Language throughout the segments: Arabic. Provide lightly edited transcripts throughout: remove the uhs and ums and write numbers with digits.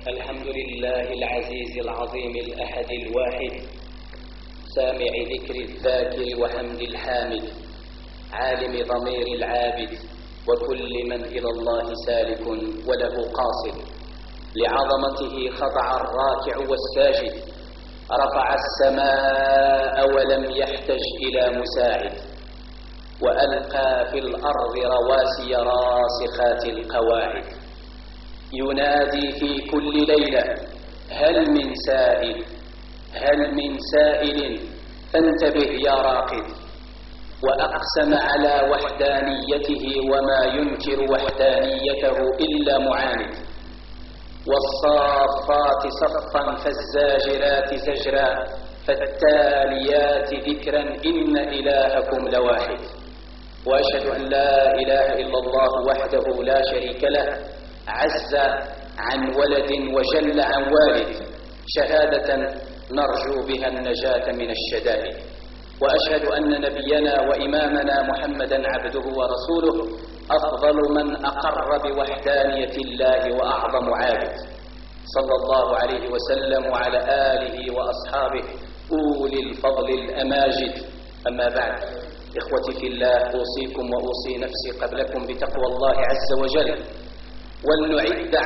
الحمد لله العزيز العظيم الأحد الواحد، سامع ذكر الذاكر وحمد الحامد، عالم ضمير العابد، وكل من إلى الله سالك وله قاصد. لعظمته خضع الراكع والساجد، رفع السماء ولم يحتج إلى مساعد، وألقى في الأرض رواسي راسخات القواعد. ينادي في كل ليلة: هل من سائل، هل من سائل، فانتبه يا راقد. وأقسم على وحدانيته وما ينكر وحدانيته إلا معاند. والصافات صفا فالزاجرات زجرا فالتاليات ذكرا إن إلهكم لواحد. وأشهد أن لا إله إلا الله وحده لا شريك له، عز عن ولد وجل عن والد، شهادة نرجو بها النجاة من الشدائد. وأشهد أن نبينا وإمامنا محمدا عبده ورسوله، أفضل من أقر بوحدانية الله وأعظم عابد، صلى الله عليه وسلم وعلى آله وأصحابه أولي الفضل الأماجد. أما بعد، إخوتي في الله، أوصيكم وأوصي نفسي قبلكم بتقوى الله عز وجل، ولنعد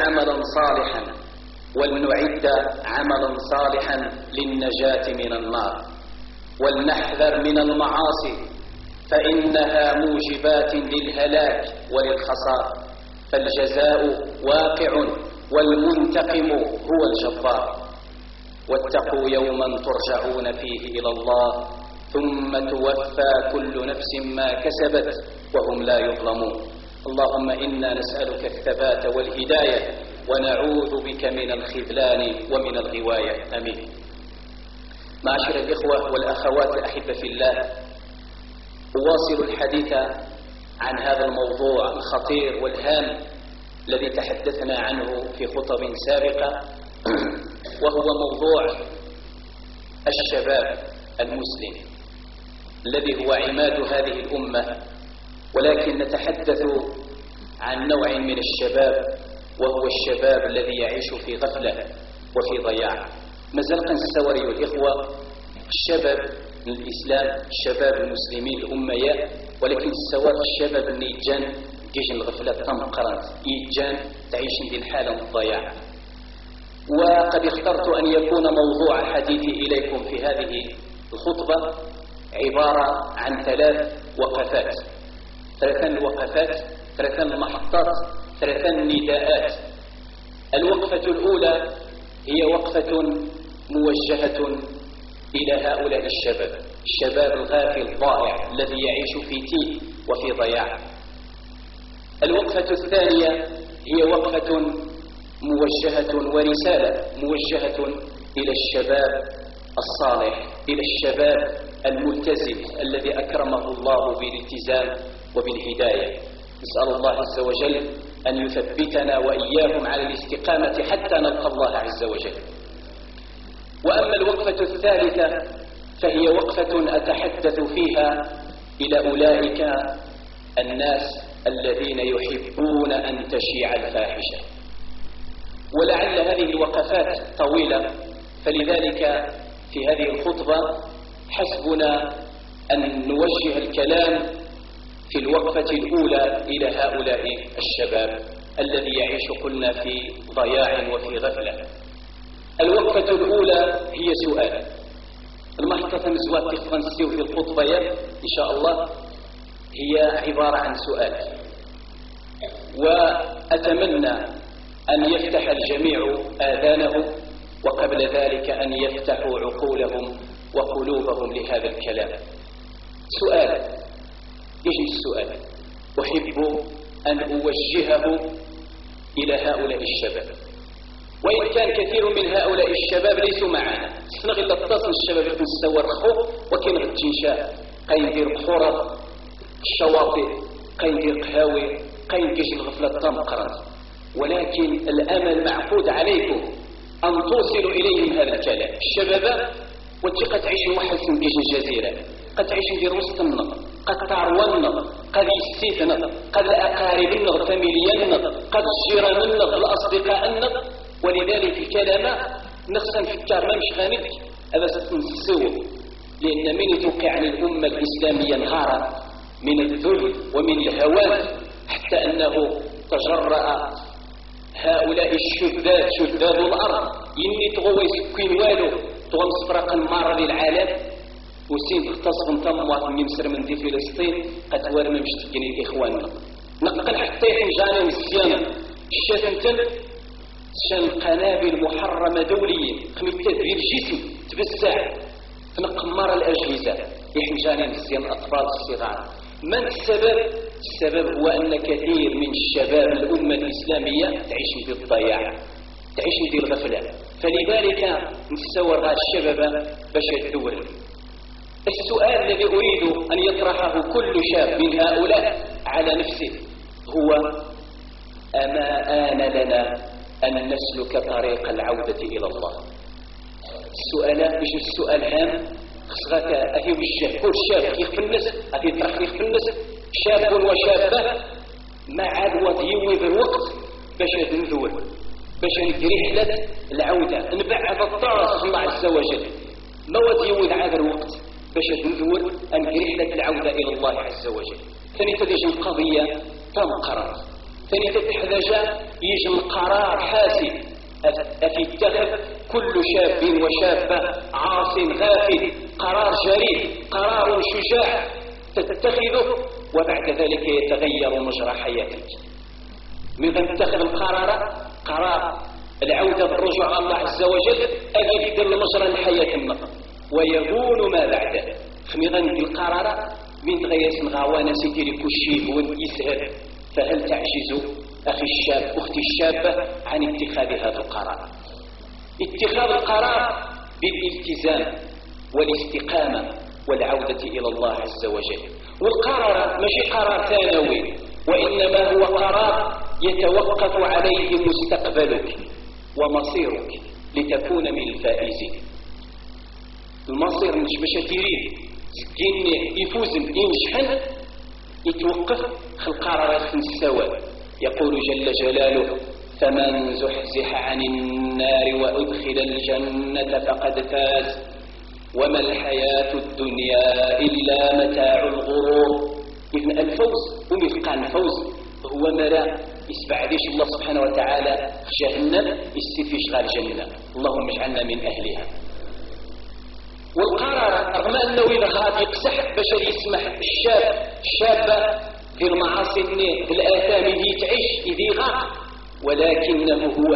عملا صالحا للنجاة من النار، ولنحذر من المعاصي فإنها موجبات للهلاك وللخسار، فالجزاء واقع والمنتقم هو الجبار. واتقوا يوما ترجعون فيه إلى الله ثم توفى كل نفس ما كسبت وهم لا يظلمون. اللهم إنا نسألك الثبات والهداية، ونعوذ بك من الخذلان ومن الغواية. آمين. معاشر الإخوة والأخوات الأحبة في الله، أواصل الحديث عن هذا الموضوع الخطير والهام الذي تحدثنا عنه في خطب سابقة، وهو موضوع الشباب المسلم الذي هو عماد هذه الأمة. ولكن نتحدث عن نوع من الشباب، وهو الشباب الذي يعيش في غفلة وفي ضياع. مازال قنستوري الإخوة الشباب من الإسلام، الشباب المسلمين الأمياء، ولكن السواء الشباب النيجان جيش الغفلة تمقرن إيجان تعيش في الحالة الضياع. وقد اخترت أن يكون موضوع حديثي إليكم في هذه الخطبة عبارة عن 3 وقفات، 3 وقفات، 3 محطات، 3 نداءات. الوقفة الأولى هي وقفة موجهة إلى هؤلاء الشباب الغافل الضائع الذي يعيش في تيه وفي ضياع. الوقفة الثانية هي وقفة موجهة ورسالة موجهة إلى الشباب الصالح، إلى الشباب الملتزم الذي أكرمه الله بالالتزام وبالهداية. نسأل الله عز وجل أن يثبتنا وإياهم على الاستقامة حتى نلقى الله عز وجل. وأما الوقفة الثالثة فهي وقفة أتحدث فيها إلى أولئك الناس الذين يحبون أن تشيع الفاحشة. ولعل هذه الوقفات طويلة، فلذلك في هذه الخطبة حسبنا أن نوجه الكلام في الوقفة الأولى إلى هؤلاء الشباب الذي يعيش قلنا في ضياع وفي غفلة. الوقفة الأولى هي سؤال. المحطة مسوات تفرنسيو في الخطبة إن شاء الله هي عبارة عن سؤال، وأتمنى أن يفتح الجميع آذانهم، وقبل ذلك أن يفتحوا عقولهم وقلوبهم لهذا الكلام. سؤال. إيش السؤال؟ أحب أن أوجهه إلى هؤلاء الشباب، وإن كان كثير من هؤلاء الشباب ليسوا معنا. سنغ إلا اتصل الشباب يكون سوى رخو وكين غتشنشاء قين دير بحورة الشواطئ، قين دير قهاوي، قين كيش الغفلة تمقرن. ولكن الأمل معقود عليكم أن توصلوا إليهم هذا الكلام. الشباب وانت قد تعيشوا واحد في الجزيرة، قد تعيشوا في وسط النهر، قد تعرون، قد يستيثن، قد الأقارب النغ، فاميليا النغ، قد الجيران النغ، الأصدقاء النغ. ولذلك الكلام نخصا في الكرمة مش غاند هذا ستنسوه، لأن من يتوقع عن الأمة الإسلامية نهارا من الذل ومن الهوان حتى أنه تجرأ هؤلاء الشذاذ شذاذ الأرض يني تغوى يسكين والو تغوى مصفرقا مرة للعالم وسين تختص نطموات من مصر من دي فلسطين قد ورمى مشتكين الإخوان نقل حتى يحنجانا والسيانة الشاتمتن شان قنابل محرمة دولية خميتات في الجسم تبسع تنقمر الأجهزة يحنجانا والسيان الأطفال الصغار. من السبب؟ السبب هو أن كثير من الشباب الأمة الإسلامية تعيش في الضياع، تعيش في الغفلة، فلذلك نستور هذا الشباب باش يدور. السؤال الذي أريد أن يطرحه كل شاب من هؤلاء على نفسه هو: أما آن لنا أن نسلك طريق العودة إلى الله؟ السؤال مش السؤال هام خصغاك أهي وجه كل شاب يخفي الناس أهي طرح يخفي الناس شاب وشابة ما عاد وضيوي بالوقت باش ندور باش نجري رحلة العودة نبعد الطاس الله عز وجل ما وضيوي عاد الوقت باش ندور نجري رحلة العودة إلى الله عز وجل. ثاني تدج القضية تنقرر، ثاني تحتاج يجي القرار حاسم أتتخذ كل شاب وشابة عاص غافل قرار جريء قرار شجاع تتخذه وبعد ذلك يتغير مجرى حياتك. ماذا تتخذ قرار العودة بالرجوع على الله عز وجل أن يبدل مجرى الحياة ويهون ما بعده. خميضا القرار من تغيس غوانا سيتيري كشيه ويسهل. فهل تعجز أخي الشاب أختي الشابة عن اتخاذ هذا القرار؟ اتخاذ القرار بالالتزام والاستقامة والعودة إلى الله عز وجل. والقرار مش قرار ثانوي وإنما هو قرار يتوقف عليه مستقبلك ومصيرك لتكون من الفائزين. المصير مش باش تريد زكين يفوز ينجحن يتوقف القرار في السواء. يقول جل جلاله: فمن زحزح عن النار وأدخل الجنة فقد فاز وما الحياة الدنيا إلا متاع الغرور. إذن الفوز ومثقان الفوز هو مرا يسبع ليش الله سبحانه وتعالى جهنم يستفيش غير الجنة، اللهم اجعلنا من أهلها. والقرار رغم أنه إذا غادي يقسح باش يسمح الشابة في المعاصي في الآثام اللي تعيش إذي غاق، ولكنه هو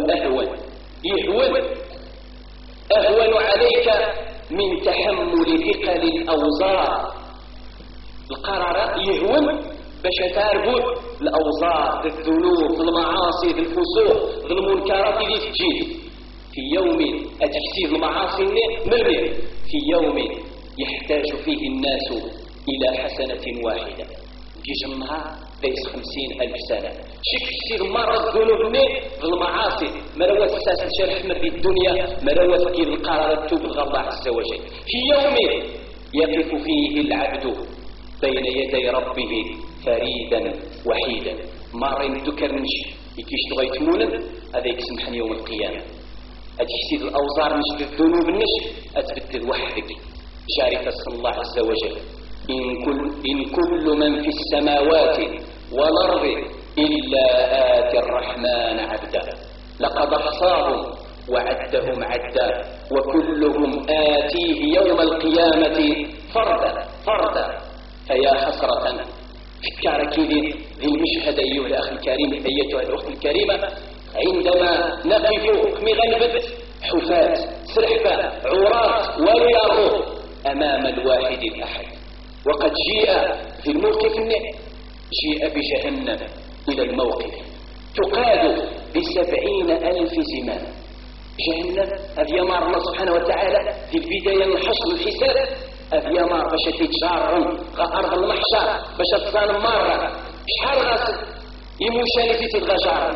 أهون عليك من تحمل ثقل الأوزار. القرار يهون باش تربط الأوزار الذنوب المعاصي الفسوق المنكرات اللي تجي في يوم أتكسير المعاصي مرمي في يوم يحتاج فيه الناس إلى حسنة واحدة. يجي النهار ليس 50,000 سنة شكسير مرة الذنوب في المعاصي مروات الساس الشرح من الدنيا مروات كيف القرار التوب الله عز وجل. في يوم يقف فيه العبد بين يدي ربه فريدا وحيدا. مارين تكرنش يكيش تغيت مولا هذا يكسمحن يوم القيامة. أتحسيد الأوزار مش بالذنوب النش أتبدل وحدك جاري صلى الله عز وجل: إن كل من في السماوات والأرض إلا آتي الرحمن عبدا لقد أحصاهم وعدهم عدا وكلهم آتيه يوم القيامة فردا. فيا حسرة فكارك ذي المشهد أيها الأخ الكريم أيتها الأخت الكريمة عندما نقف مغنبت حفاة سرحفة عراة وليارو أمام الواحد الأحد. وقد جيء في الموقف جيء بجهنم إلى الموقف تقاد ب70,000 زمام. جهنم هذه يمار الله سبحانه وتعالى في البداية الحشر الحساب هذه يمار باش تتجارن أرض المحشر باش تصان مرة شحال غاسل يموشاني في تتغجارن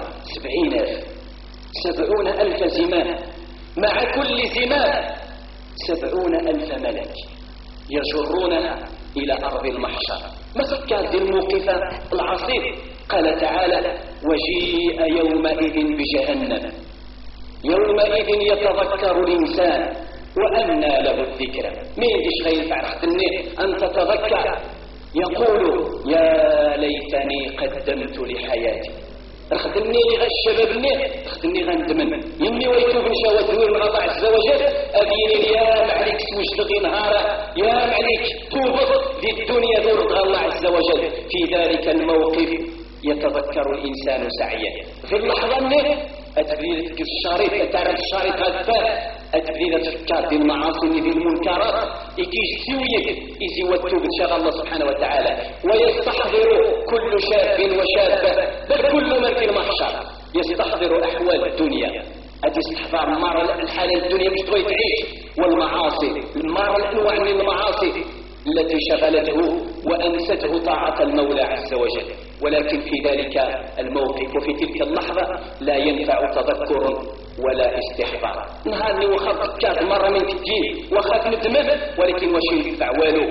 70,000 زمام مع كل زمام 70,000 ملك يجرونها إلى أرض المحشر. ما فكر ذي الموقف العصيب؟ قال تعالى: وجيء يومئذ بجهنم يومئذ يتذكر الإنسان وأنى له الذكرى. ما يديش غينفع خدني أن تتذكر. يقول يا ليتني قدمت لحياتي. خدني غشبابني خدني غندمن يمي ويتوب نشاوى دوير من الله عز وجل. أبيني يا معليك سوش لغي نهارة يا معليك توبط ذي الدنيا دور الله عز وجل. في ذلك الموقف يتذكر الإنسان سعيه. في اللحظة منه أتبدي الشريط تعرف الشريط هذا أتبدي تفكر دي المعاصي دي المنكرات يكيش سويك إذي والتوب إن شاء الله سبحانه وتعالى. ويستحضر كل شاب وشابة بل كل من في المحشر يستحضر أحوال الدنيا. أتستحضر المرة الحالة الدنيا مش تغير تعيش والمعاصي المرة الأنواع من المعاصي التي شغلته وأنسته طاعة المولى عز وجل. ولكن في ذلك الموقف وفي تلك اللحظة لا ينفع تذكر ولا استحضار. نهارني وخاف كاد مرة من الدين وخاف ندمه ولكن واش ينفع والو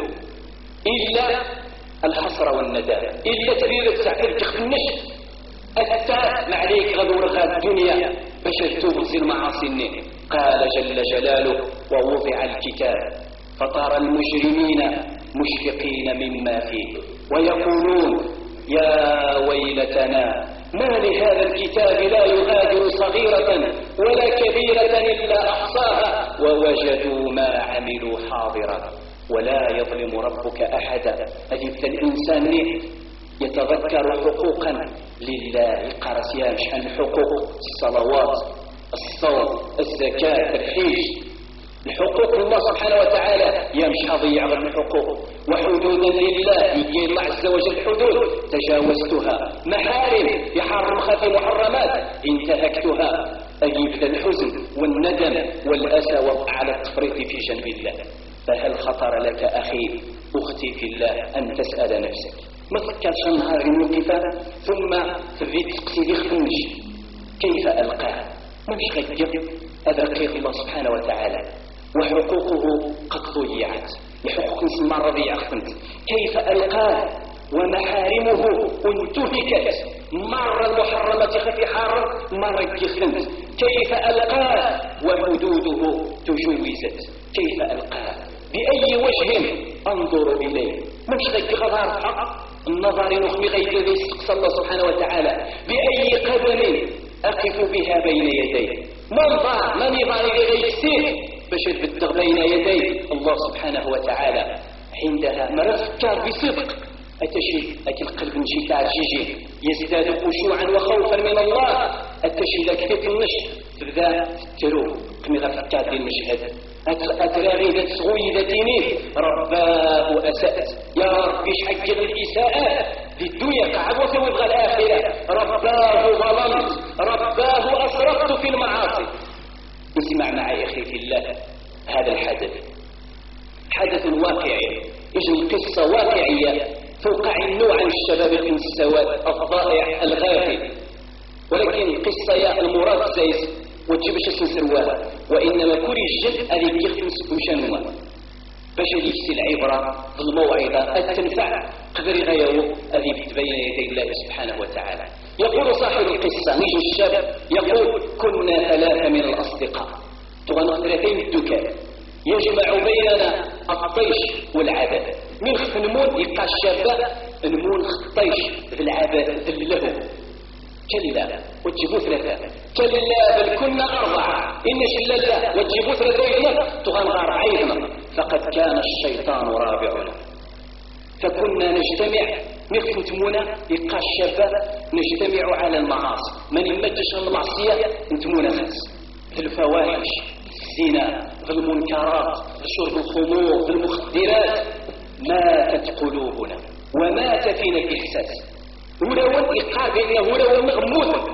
إلا الحسرة والندامة إلا تريد التعبير تخنش أثار معليك غدور غاد الدنيا باش توبزي المعاصي. قال جل جلاله ووضع الكتاب فطار المجرمين مشفقين مما فيه ويقولون يا ويلتنا ما لهذا الكتاب لا يغادر صغيرة ولا كبيرة إلا أحصاها ووجدوا ما عملوا حاضرا ولا يظلم ربك أحدا. أجبت الإنسان يتذكر حقوقا لله قرسيان شحال حقوق الصلوات الصوم الزكاة الحج الحقوق الله سبحانه وتعالى يمشي ضيع غير الحقوق وحدودا لله يجي الله عز وجل حدود تجاوزتها محارم يحرم خفي محرمات انتهكتها أجيب الحزن والندم والأسى على التفريط في جنب الله. فهل خطر لك أخي أختي في الله أن تسأل نفسك ما تفكرش النهار الموقفة ثم تبيت تقصي خفنش كيف ألقاه ما مش غير هذا رقيق الله سبحانه وتعالى وحقوقه قد ضيعت لحقوق نسمى رضيع خفنت كيف ألقاه ومحارمه انتهكت مرة المحرمة خفي حرم مرة خفنت كيف ألقاه وحدوده تجوزت كيف ألقاه بأي وجه أنظر إليه مش غير غضار حق النظر نخمي غير ذي استقصى الله سبحانه وتعالى بأي قدم أقف بها بين يديه منظر من يظهر غير السيف باش يبدغ بين يدي الله سبحانه وتعالى. عندها مرفكر بصدق أتشي القلب نشي تاع الجيجي يزداد خشوعا وخوفا من الله أتشي لك في النش تبدا ترو قمي غفكر دي المشهد أتراغي ذات صغوي ذاتيني رباه أسأت يا ربي شحق الإساءات في الدنيا قعد ويبغى الآخرة رباه ظلمت رباه أسرفت في المعاصي. اسمع معي أخي في الله هذا الحدث حدث واقعي يجري قصة واقعية توقع النوع عن الشباب السواد الضائع الغافل ولكن قصة يا المراد زيز وتجيبش اسم سرواها وإنما كل الجد هذه يخدم مشانوما باش يجي العبرة بالموعظة التنفع قدر غيره هذه بين يدي الله سبحانه وتعالى. يقول صاحب القصة نجم الشاب يقول كنا 3 من الأصدقاء تغنى 3 الدكان يجمع بيننا الطيش والعبد من خف نمون يبقى الشاب نمون الطيش في العبد ذلهم كلا وتجيبوا 3 كلا بل كنا 4 إن شللا وتجيبوا 3 تغنى 4 فقد كان الشيطان رابعنا فكنا نجتمع نتمونا يبقى الشباب نجتمع على المعاصي من يمجش المعصية نتمونا خاص في الفواحش في الزنا في المنكرات في شرب الخمور في المخدرات ماتت قلوبنا ومات فينا الإحساس ولو الإقار بأنه ولو مغموض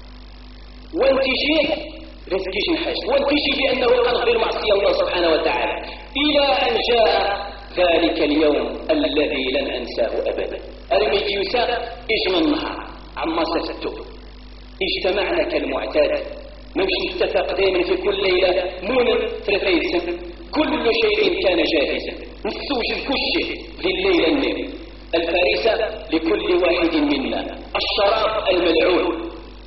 وانتجيه رزقيش نحاش وانتجي بأنه قد المعصية الله سبحانه وتعالى إلى أن جاء ذلك اليوم الذي لن أنساه أبدا. المجيوسة إجمع النهار عما ستتوب اجتمعنا كالمعتاد نمشي نتفق دائما في كل ليلة مون 3 يسم كل شيء كان جاهزا نستوجد كل شيء في الليلة النبي الفارسة لكل واحد منا الشراب الملعون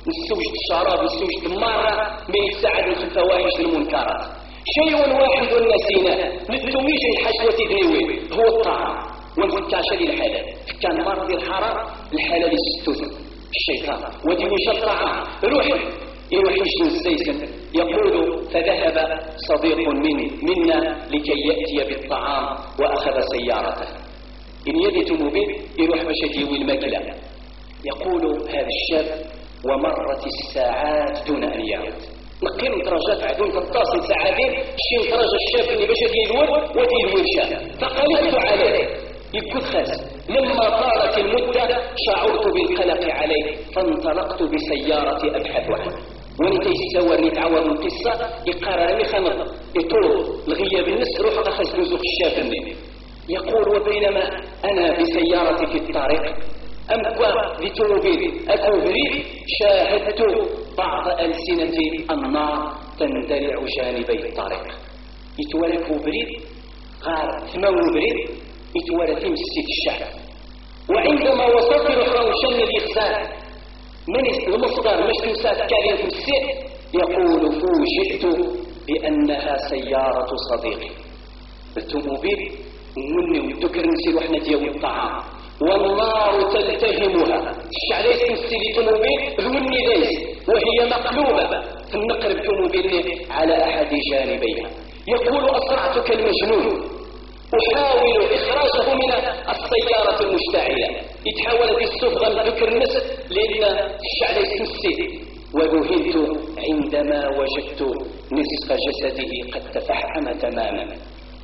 نستوجد الشراب نستوجد المارة ما يساعد في الفواحش المنكرات. شيء واحد نسيناه نتويج الحشوة دنيوي هو الطعام والفكاشة للحلال. كان مرض الحرام الحلال يستوزن الشيطان ودي وش الطعام روح يوحش الزيزن. يقول فذهب صديق منا لكي يأتي بالطعام وأخذ سيارته. إن يدتم به يروح باش يديوي الماكلة. يقول هذا الشاب ومرت الساعات دون أن يعود. نقيم درجات عدون 13 ساعتين شي درجة الشاب اللي باش يدير ودي الورشة. فقلقت عليه يقول خاس. لما طالت المدة شعرت بالقلق عليه فانطلقت بسيارة أبحث عنه. ونتي يسوى نتعود القصة يقرر لي خمر يطول الغياب الناس روح أخذ نزوخ الشاب مني. يقول وبينما أنا بسيارتي في الطريق أمكوا لتوبيل أكوبري شاهدت بعض ألسنة النار تندلع جانبي الطريق. يتولى كوبري غار ثمان بريد يتولى تمسك الشعب. وعندما وصلت للروشن الإخزان من المصدر مش تمسات كالية السيء يقول فوجئت بأنها سيارة صديقي. التوموبيل مني والذكر نسير وحنا ديال الطعام والنار تلتهمها. الشعليس تمسي لتوموبيل ذوني ليس وهي مقلوبة في النقر بتوموبيل على أحد جانبيها. يقول أسرعت كالمجنون أحاول إخراجه من السيارة المشتعلة. يتحول بالصفغة لذكر النسل لأن الشعليس تمسي. وذهلت عندما وجدت نصف جسده قد تفحم تماما.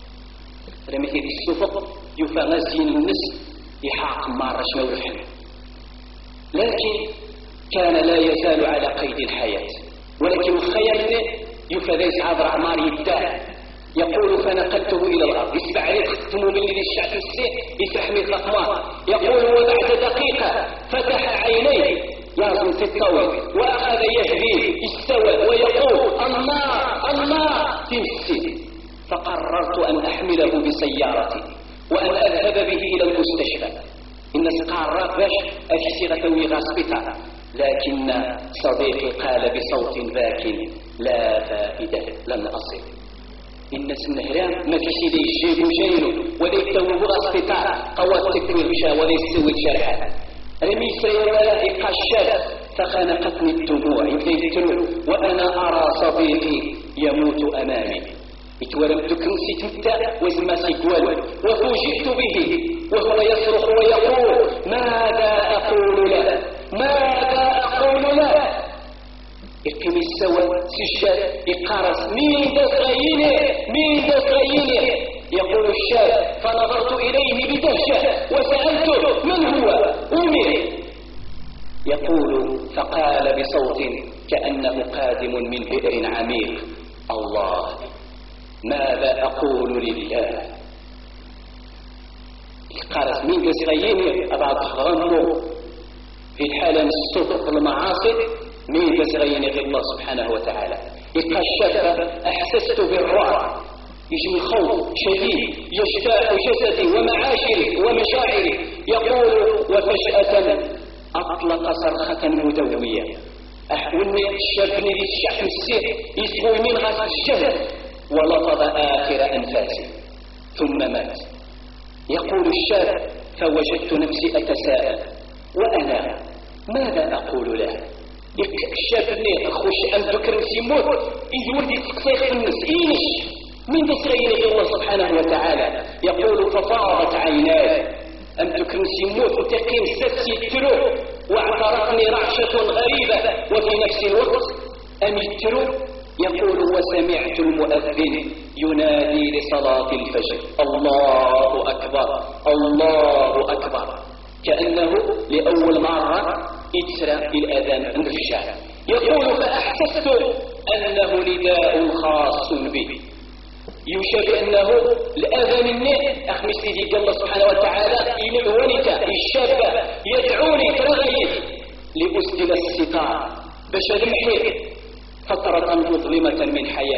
رميت الصفغ يفغزين النسل يحاق مارش ويفحم. لكن كان لا يزال على قيد الحياة. ولكن الخيال يفذيس عبر عمار يبدأ. يقول فنقلته إلى الأرض. يسبع عليه ختمه من الذي الشعب السيء يفحمي الأقمار. يقول وبعد دقيقة فتح عينيه يازم في الطول وأخذ يهدي استوى ويقول النار النار تمسي. فقررت أن أحمله بسيارتي وأن أذهب به إلى المستشفى. الناس قررت باش أكسرة وغاسبتها. لكن صديقي قال بصوت باكٍ لا فائدة لن أصل. الناس النهران ما في شيء يجيبوا جاينه ولا يتوبوا غاسبتها قوات تكوير مشا ولا يسوي الجرحى. رمي سيارة إيقاع الشاب فخنقتني الدموع يبدأ وأنا أرى صديقي يموت أمامي. يتولم دكنسي تمتع وزماسي قوال وفوجئت به وهو يصرخ ويقول ماذا أقول له ماذا أقول له. يقيم السوى سجاد يقارس مين ده صغينه. يقول الشاب فنظرت إليه بدهشة وسألته من هو أمي. يقول فقال بصوت كأنه قادم من بئر عميق الله ماذا أقول لله. قالت مين بسغيين أبعد غنمه في الحالة من الصدق المعاصي مين بسغيين غير الله سبحانه وتعالى. الشاب أحسست بالرعب يجي الخوف شديد يشتاق جسدي ومعاشري ومشاعري. يقول وفجأة أطلق صرخة مدوية. أحولني الشاب نريد الشحم السير يسوي من غاز الشهد ولفظ آخر أنفاسه ثم مات. يقول الشاب فوجدت نفسي أتساءل وأنا ماذا أقول له. الشاب أخوش أن ذكر سيموت إذ ولدي تقصيخ الناس إيش من تسغيني الله سبحانه وتعالى. يقول ففاضت عيناي أن ذكر سيموت وتقيم ستي تلو واعترقني رعشة غريبة وفي نفس الوقت أميتلو. يقول وسمعت المؤذن ينادي لصلاة الفجر الله أكبر الله أكبر كأنه لأول مرة يتسرى الأذان عند الشعب. يقول فأحسست أنه نداء خاص به يشبه أنه الأذان النت أخمس لي الله سبحانه وتعالى إلى الونكة الشابة يدعوني ترغيب لأسدل الستار باش المحيط فترة مظلمة من حياتي.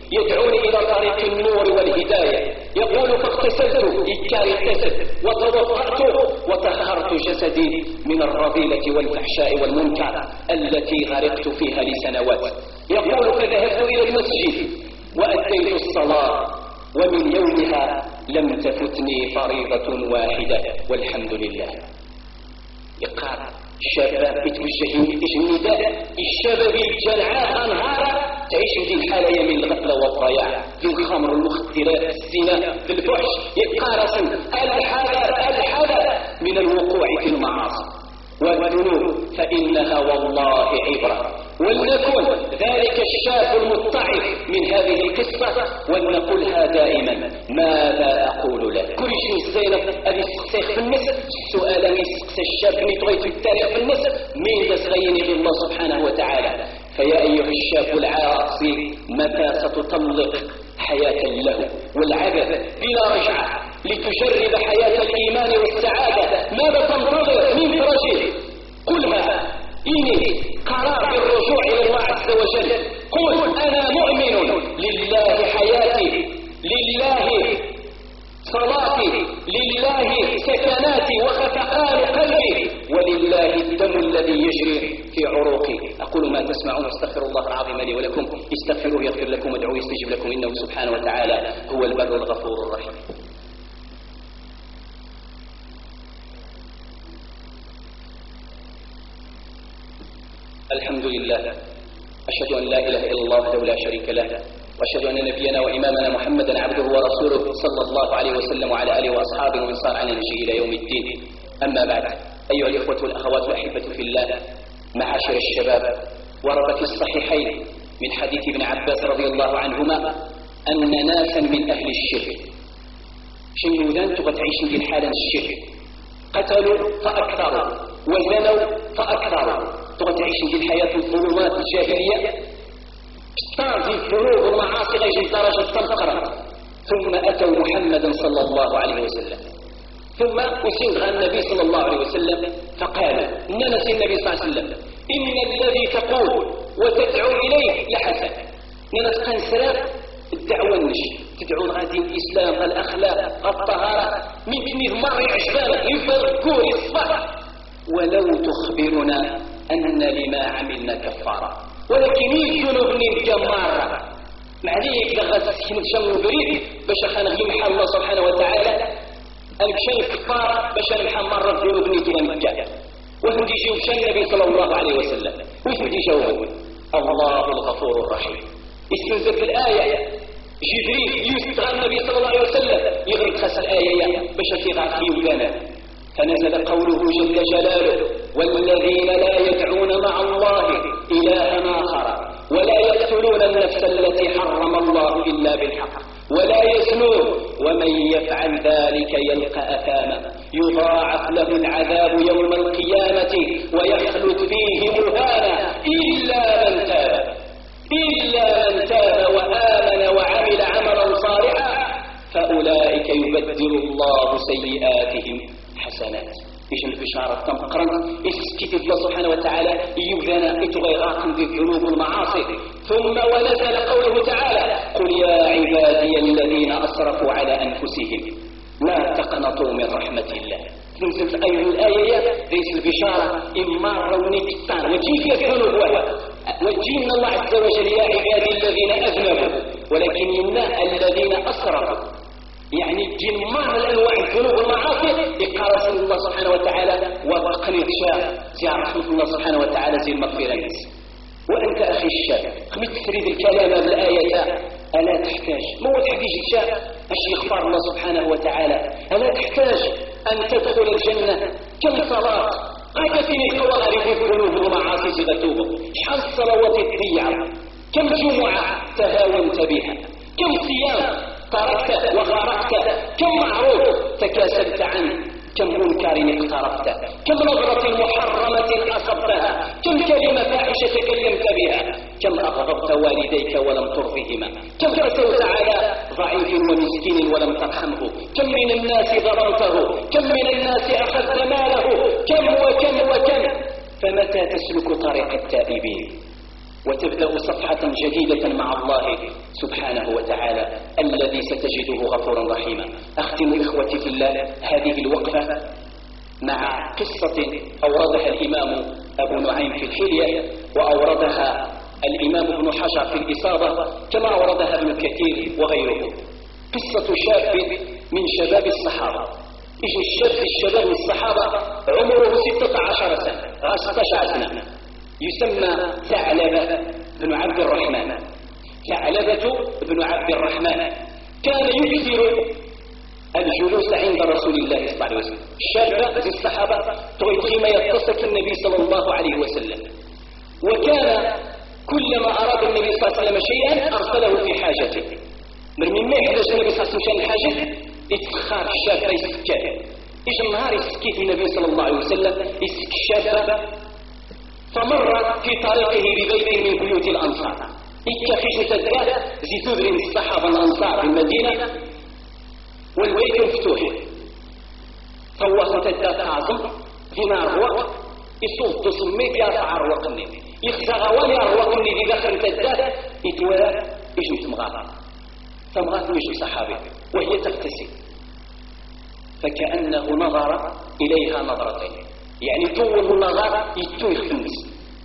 يدعوني إلى طريق النور والهداية. يقول فاغتسلت إكاري الجسد وتوضأت وطهرت جسدي من الرذيلة والفحشاء والمنكر التي غرقت فيها لسنوات. يقول فذهبت إلى المسجد وأديت الصلاة ومن يومها لم تفتني فريضة واحدة والحمد لله. يقال الشباب يتوجه نداء الشباب الجلعاء أنهارا تعيش في الحالة من الغفلة والضياع، في الخمر والمخدرات، الزنا، في الفحش. يبقى رسم الحذر من الوقوع في المعاصي والذنوب فإنها والله عبرة. ولنكن ذلك الشاب المتعظ من هذه القصة ولنقولها دائما. ماذا أقول لك؟ كل شيء زينب هذه السيخ في النسب السؤال من يسقس الشاب من يطغي في التاريخ في النسب مين تسغيني في الله سبحانه وتعالى. فيا أيها الشاب العاصي متى ستطلق حياة له والعبث بلا رجعة لتجرب حياة الإيمان والسعادة؟ ماذا تنتظر من فرجه؟ قلها إني قرار بالرجوع إلى الله عز وجل. قل أنا مؤمن لله حياتي، لله صلاتي، لله سكناتي وخفقان قلبي، ولله الدم الذي يجري في عروقي. أقول ما تسمعون واستغفر الله العظيم لي ولكم، استغفروه يغفر لكم وادعوه يستجب لكم إنه سبحانه وتعالى هو البر الغفور الرحيم. الحمد لله، أشهد أن لا إله إلا الله وحده لا شريك له، وأشهد أن نبينا وإمامنا محمدا عبده ورسوله صلى الله عليه وسلم وعلى آله وأصحابه ومن صار على نهجه إلى يوم الدين. أما بعد، أيها الإخوة والأخوات والأحبة في الله، معاشر الشباب، ورد في الصحيحين من حديث ابن عباس رضي الله عنهما أن ناسا من أهل الشرك شنودان تغتعيش في الحالة الشرك قتلوا فأكثروا وزنوا فأكثروا تعيش في الحياة الظلمات الجاهلية كثار في الذنوب والمعاصي غير درجة تنقرة. ثم أتوا محمدا صلى الله عليه وسلم، ثم أسند النبي صلى الله عليه وسلم فقال ننس النبي صلى الله عليه وسلم إن الذي تقول وتدعو إليه لحسن. ننس كان سلام الدعوة النشي تدعو غادي الإسلام الأخلاق الطهارة من كنيه مرة عجبانك يفرقون الصفح ولو تخبرنا أن لما عملنا كفارة. ولكن الذنوب الجمارة معليك لغا تسكن شم بريد باش خنغي محل الله سبحانه وتعالى أنك شيء كفارة باش نمحى مرة الذنوب نتغنكا. وهم يجيو بشان النبي صلى الله عليه وسلم وهم يجيو الله الغفور الرحيم. استنزل في الآية جبريل يستغى النبي صلى الله عليه وسلم يغرق خس الآية باش تغاقي ولانا. فنزل قوله جل جلاله والذين لا يدعون مع الله إلها آخر ولا يقتلون النفس التي حرم الله إلا بالحق ولا يزنون ومن يفعل ذلك يلقى أثاما يضاعف له العذاب يوم القيامة ويخلد فيه مهانا إلا من تاب وآمن وعمل عملا صالحا فأولئك يبدل الله سيئاتهم حسنات. إيش البشارة تنقرن إسكت الله سبحانه وتعالى يبدأنا إتغيراكم في الذنوب والمعاصي. ثم ونزل قوله تعالى قل يا عبادي الذين أسرفوا على أنفسهم لا تقنطوا من رحمة الله. تنزل الآية ليس البشارة إما روني كتان وجيك الذنوب وجينا الله عز وجل يا عبادي الذين أذنبوا ولكن يمنع الذين أسرفوا يعني جمع الأنواع الذنوب والمعاصي يقال رسول الله سبحانه وتعالى وقني الشاب زي رحمة الله سبحانه وتعالى زي المغفرة الناس. وأنت أخي الشاب خميت تفريد الكلام بالآية ألا تحتاج مو تحتاج الشاب أش يخبر الله سبحانه وتعالى ألا تحتاج أن تدخل الجنة كم صلاة قاعدتني كوارث الذنوب والمعاصي ستتوب شحال الصلوات الضيعة كم جمعة تهاونت بها كم صيام تركت وغرقت كم معروف تكاسلت عنه كم منكر اقترفت كم نظرة محرمة أصبتها كم كلمة فاحشة تكلمت بها كم أغضبت والديك ولم ترضهما كم كسوت على ضعيف ومسكين ولم ترحمه كم من الناس ظلمته كم من الناس أخذت ماله كم وكم وكم. فمتى تسلك طريق التائبين وتبدأ صفحة جديدة مع الله سبحانه وتعالى الذي ستجده غفورا رحيما. أختم إخوتي في الله هذه الوقفة مع قصة أوردها الإمام أبو نعيم في الحلية، وأوردها الإمام ابن حجر في الإصابة، كما أوردها ابن كثير وغيره. قصة شاب من شباب الصحابة. يجي الشاب في الشباب من الصحابة عمره 16 سنة 16 سنة، يسمى ثعلبة بن عبد الرحمن. ثعلبة بن عبد الرحمن كان يكثر الجلوس عند رسول الله صلى الله عليه وسلم. الشاب في الصحابة تغيب ما يتصل النبي صلى الله عليه وسلم، وكان كلما أراد النبي صلى الله عليه وسلم شيئا أرسله في حاجته. من ما يحدث النبي صلى الله عليه وسلم حاجة يتخار الشاب يسكاه. إيش النهار يسكي في النبي صلى الله عليه وسلم يسك الشاب، فمر في طريقه ببيت من بيوت الأنصار. يتخذ تداه زيتود من الصحابة الأنصار في المدينة، والبيت مفتوح. فهو تداه تعظم فيما أروق يصوت تصميت يرفع أروق النبي يخزى غوالي أروق النبي داخل تداه يتوالى يجي تمغاطر. فمغاط مش صحابي وهي تغتسل، فكأنه نظر إليها نظرتين، يعني طول النظر يتوي الخمس.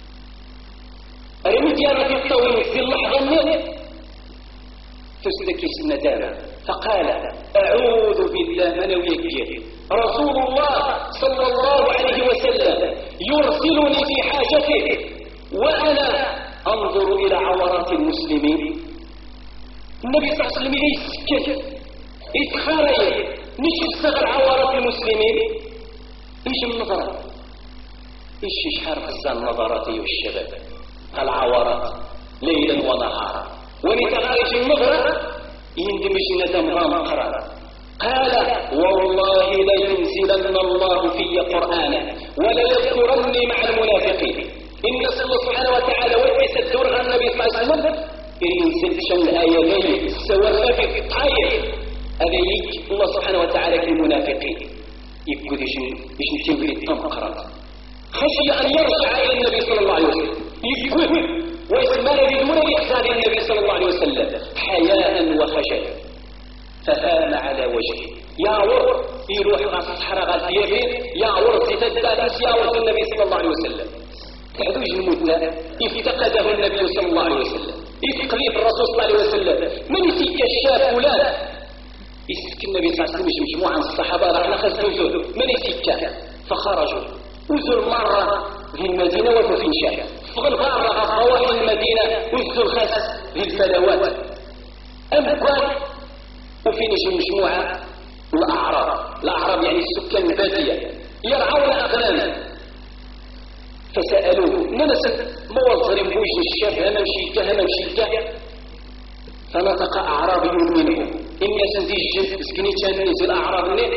رمي ديالة الطويل في اللحظة تستكيس الندامة، فقال أعوذ بالله من ويكيه رسول الله صلى الله عليه وسلم يرسلني في حاجته وأنا أنظر إلى عورات المسلمين. النبي صلى الله عليه وسلم يسكت يتخارج مش يستغل عورات المسلمين. ايش النظرات؟ ايش حرف النظرات والشباب العورات ليلا ونهارا، ولتغارج النظرة يندمج ندم غامقرا. قال والله لينزلن الله في قرآنا ولا يذكرني مع المنافقين. إن الله سبحانه وتعالى وكس الدور عن النبي صلى الله عليه وسلم ينزل شن آياتين سواء في الطاير هذا يجي الله سبحانه وتعالى للمنافقين يقول إيش نتيجي التمقرات خشي أن يرجع إلى النبي صلى الله عليه وسلم يقول ويسمى بدون إحسان النبي صلى الله عليه وسلم حياء وخجلا، فهام على وجهه يعور يروح غاس الصحراء غاس يبين يعور ستدالس يعور النبي صلى الله عليه وسلم. تعدوج المدة افتقده النبي صلى الله عليه وسلم، يتقليب الرسول صلى الله عليه وسلم من يسيك الشاب فلان يسك النبي صلى الله عليه وسلم مجموعة من الصحابة رحنا خزنوزه من يسيك. فخرجوا وزوا مرة في المدينة وفي شام فغلغار غفوات المدينة وزوا الخس في الفلوات أمكان وفي مجموعة الأعراب يعني السكان البادية يرعون أغناما. فسألوه نمسك موظر بوجه الشاب هم مشيكا. فنطق أعرابي منهم إن سنزيج سكنيتان نزل أعراب منه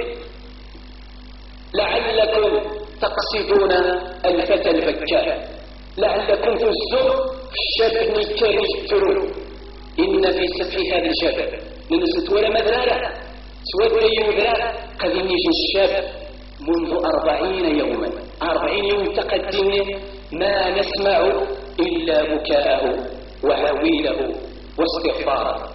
لعلكم تقصدون الفتى البكاء، لعلكم تزور الشاب نكار يجترون. إن في سفح هذا الجبل ننسد ولا مذرارة سواد لي مذرارة قد يجي الشاب منذ 40 يوما 40 يوم تقدمنا ما نسمع إلا بكاءه وهويله واستغفاره.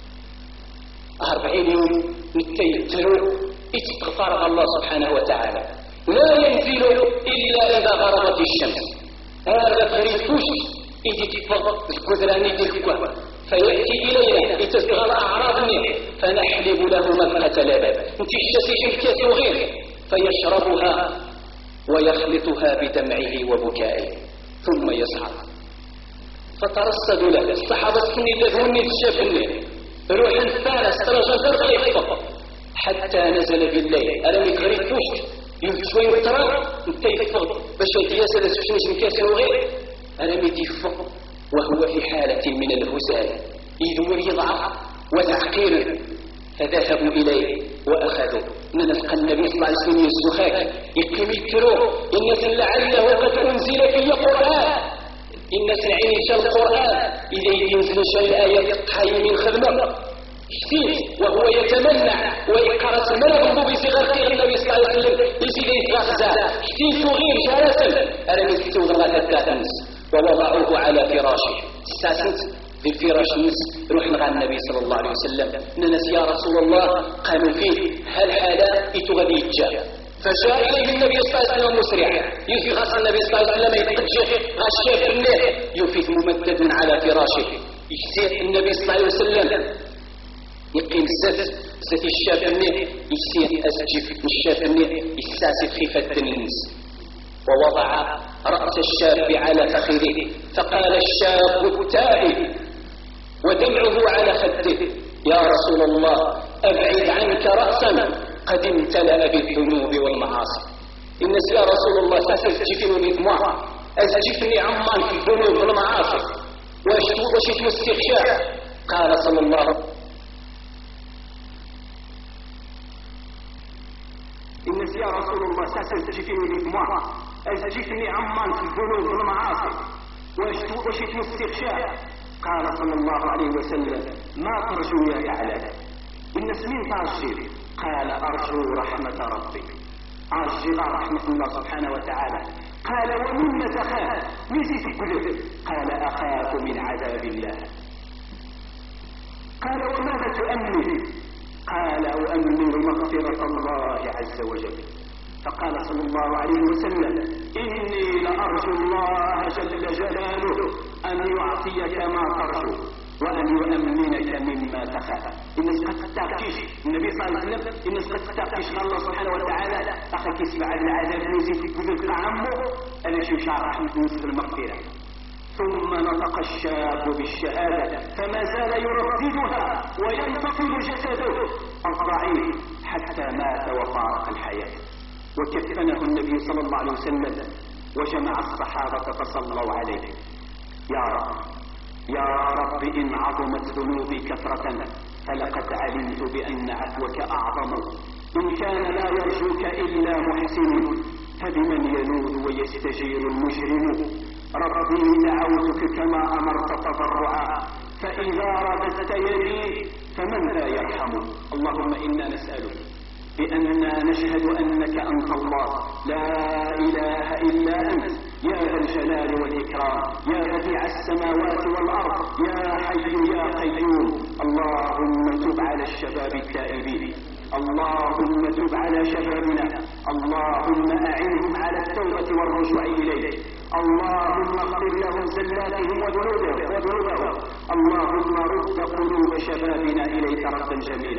40 يوم نتيتروا استغفار الله سبحانه وتعالى لا ينزل إلا إذا غربت الشمس. هذا فريفوش إذا تفضل الكذراني تلكوه فيأتي إلينا لتزغل أعراضنا فنحلب له مفهة لبن انتشتسيش الكاس وغيره فيشربها ويخلطها بدمعه وبكائه ثم يصعد. فترصدوا له الصحابة السنة الذين الشافنين روحا فارس ترجل ترغيب حتى نزل بالليل. ألم يكريفوش يمشوين التراب انت يفضل باش يتياسل سوشنش مكاس وغيره. ألم يتفق وهو في حالة من الهزال إذ يضعف وتحقير. فذهبوا إليه وأخذوا ننفق النبي صلى الله عليه وسلم الزخاك يكملوا الناس لعله قد أنزل في قرآن. الناس العين القرآن إذا ينزل شيء آيات حي من خدمة كثير وهو يتمنع ويقرأ الملك بصغر النبي صلى الله عليه وسلم يزيد يتغذى كثير تغير جالسا أنا من كثير غلطة التاتنس ووضعوه على فراشه. استاسنت في الفراش النس روح مع النبي صلى الله عليه وسلم ننس يا رسول الله قالوا فيه هل حالا إتغذي الجاه. فجاء إليه النبي صلى الله عليه وسلم مسرعا يفي غاس النبي صلى الله عليه وسلم يتقجح غاشيه في النار يفيث ممدد على فراشه. يجزي النبي صلى الله عليه وسلم يقيم زت الشاب النار يجزي أسجف الشاب النار يستاسف خيفة النس ووضع رأس الشاب على فخذه فقال الشاب التائب ودمعه على خده يا رسول الله أبعد عنك رأسا قد امتلأ بالذنوب والمعاصي. الناس يا رسول الله سأسجفني ذموع أسجفني عمان في الذنوب والمعاصي وشت استغشاء. قال صلى الله عليه وسلم الناس يا رسول الله سأسجفني ذموع أسجفني عمان في الذنوب والمعاصي وشت استغشاء. قال صلى الله عليه وسلم ما ترجو يا ثعلب؟ الناس من ترجي؟ قال أرجو رحمة ربي أرجو رحمة الله سبحانه وتعالى. قال ومما تخاف؟ نسيت القلوب. قال أخاف من عذاب الله. قال وماذا تؤمن؟ قال أؤمن مغفرة الله عز وجل. فقال صلى الله عليه وسلم إني لأرجو الله جل جلاله أن يعطيك ما ترجو وأن يؤمنك مما تخاف. الناس قد تتاكيش النبي صلى الله عليه وسلم الناس قد تتاكيش الله سبحانه وتعالى أخي كيسمع العذاب نزيد في كذب عمه أنا شو شعر نزل المغفرة. ثم نطق الشاب بالشهادة فما زال يرددها وينتقل جسده الضعيف حتى مات وفارق الحياة. وكفنه النبي صلى الله عليه وسلم وجمع الصحابة فصلوا عليه. يا رب إن عظمت ذنوبي كثرة فلقد علمت بأن عفوك أعظم. إن كان لا يرجوك إلا محسن فبمن ينود ويستجير المجرم. ربي دعوتك كما أمرت تضرعا فإذا رددت يدي فمن لا يرحم. اللهم إنا نسألك بأننا نشهد أنك أنت الله لا إله إلا أنت يا ذا الجلال والإكرام يا بديع السماوات والأرض يا حي يا قيوم. اللهم تب على الشباب التائبين. اللهم تب على شبابنا. اللهم أعنهم على التوبة والرجوع إليك. اللهم اغفر لهم زلاتهم وذنوبهم. اللهم رد قلوب شبابنا إليك ردا جميلا.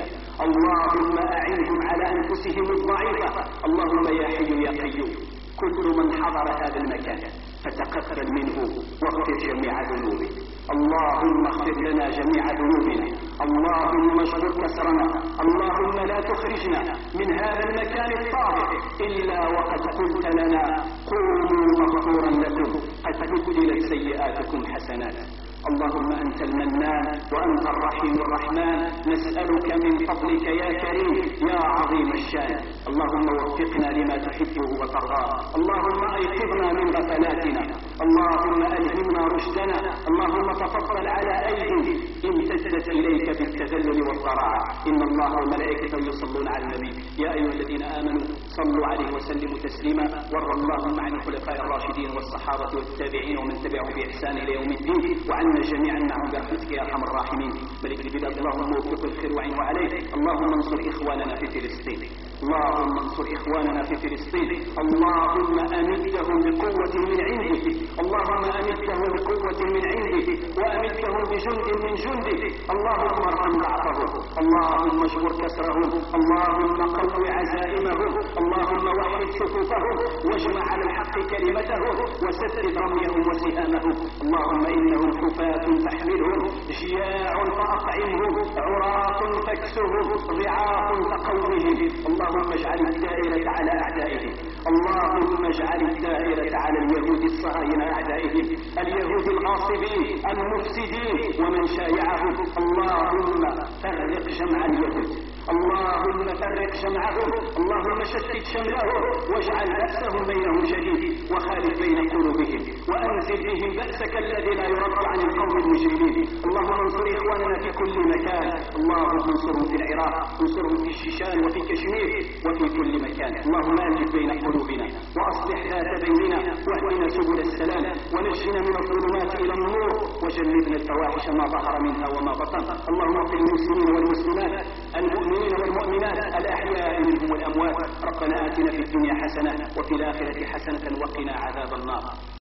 اللهم أعنهم على أنفسهم الضعيفة. اللهم يا حي يا قيوم كل من حضر هذا المكان فتقبل منه واغفر جميع ذنوبه. اللهم اغفر لنا جميع ذنوبنا. اللهم اجبر كسرنا. اللهم لا تخرجنا من هذا المكان الطاهر إلا وقد قلت لنا قوموا مغفورا لكم قد بدلت سيئاتكم حسنات. اللهم أنت المنان وأنت الرحيم الرحمن نسألك من فضلك يا كريم يا عظيم الشان. اللهم وفقنا لما تحبه وترضاه. اللهم أيقظنا من غفلاتنا. اللهم ألهمنا رشدنا. اللهم تفضل على أيدي امتدت إليك بالتذلل والضراعة. إن الله وملائكته يصلون على النبي يا أيها الذين آمنوا صلوا عليه وسلموا تسليما. وارض اللهم عن الخلفاء الراشدين والصحابة والتابعين ومن تبعهم بإحسان إلى يوم الدين وعنا جميعا معهم برحمتك يا أرحم الراحمين. ملك البلاد اللهم وفق الخير وعين وعليه. اللهم انصر إخواننا في فلسطين. اللهم انصر إخواننا في فلسطين. اللهم أمدهم بقوة من عندك. اللهم أمدهم بقوة من عندك وأمدهم بجند من جندك. اللهم ارحم ضعفهم. اللهم اجبر كسرهم. اللهم قو عزائمهم. اللهم وحد صفوفهم واجمع على الحق كلمتهم وسدد رميهم وسهامهم. اللهم إنهم حفاة تحملهم جياع فأطعمهم عراة تكسهم ضعاف تقوهم. اللهم اجعل الدائرة على أعدائهم. اللهم اجعل الدائرة على اليهود الصهاينة أعدائهم اليهود الغاصبين المفسدين ومن شايعهم. اللهم فرق جمع اليهود. اللهم فرق جمعهم. اللهم شتت شملهم واجعل بأسهم بينهم شديد وخالف بين قلوبهم وأنزل بهم بأسك الذي لا يرد عن القوم المجرمين. اللهم انصر إخواننا في كل مكان، اللهم انصرهم في العراق، انصرهم في الشيشان وفي كشمير وفي كل مكان. اللهم ألف بين قلوبنا وأصلح ذات بيننا واهدنا سبل السلام ونجنا من الظلمات إلى النور وجنبنا الفواحش ما ظهر منها وما بطن. اللهم اغفر للمسلمين والمسلمات المؤمنين والمؤمنات الأحياء منهم والأموات. ربنا آتنا في الدنيا حسنة وفي الآخرة حسنة وقنا عذاب النار.